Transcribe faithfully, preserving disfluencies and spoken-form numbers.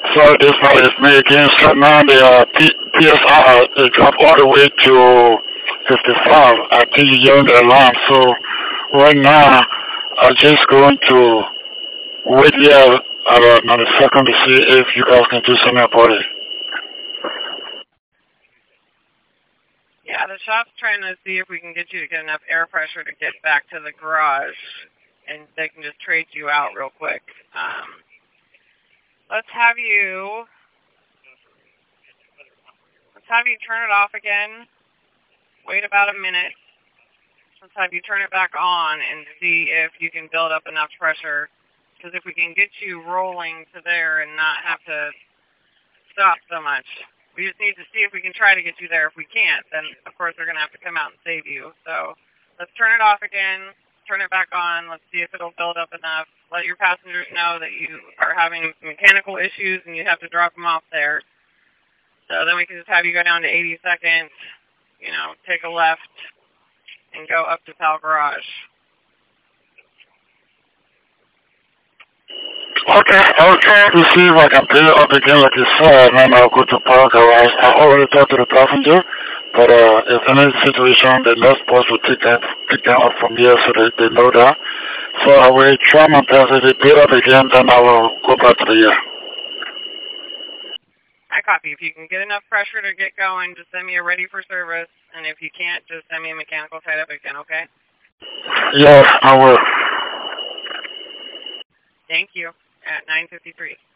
So this part is me again. So now the uh, P- PSI it dropped all the way to fifty-five. I think you're in the alarm. So right now, I'm just going to wait here about another second to see if you guys can do something about it. Yeah, the shop's trying to see if we can get you to get enough air pressure to get back to the garage, and they can just trade you out real quick. Um, let's have you. Let's have you turn it off again. Wait about a minute. Let's have you turn it back on and see if you can build up enough pressure. Because if we can get you rolling to there and not have to stop so much, we just need to see if we can try to get you there. If we can't, then of course they're going to have to come out and save you. So let's turn it off again. Turn it back on. Let's see if it'll build up enough. Let your passengers know that you are having mechanical issues and you have to drop them off there. So then we can just have you go down to eighty seconds, you know, take a left, and go up to Pal Garage. Okay, I'll try to see if I can pay it up again like you said, and then I'll go to Park Garage. I already talked to the passenger, but uh, if any situation, the next bus will take them, pick them up from here so they, they know that. So I will try my best. If they pay it up again, then I will go back to the year. I copy. If you can get enough pressure to get going, just send me a ready for service. And if you can't, just send me a mechanical tied up again, okay? Yes, I will. Thank you. At nine fifty-three.